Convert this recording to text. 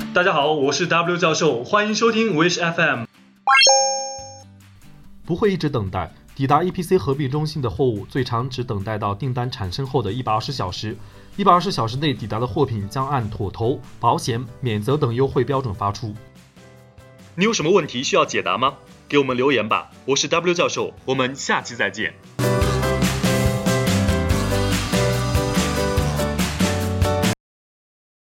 大家好，我是 W 教授，欢迎收听 Wish FM。 不会一直等待，抵达 EPC 合并中心的货物最长只等待到订单产生后的120小时。120小时内抵达的货品将按妥投、保险、免责等优惠标准发出。 你有什么问题需要解答吗？给我们留言吧。我是 W 教授，我们下期再见。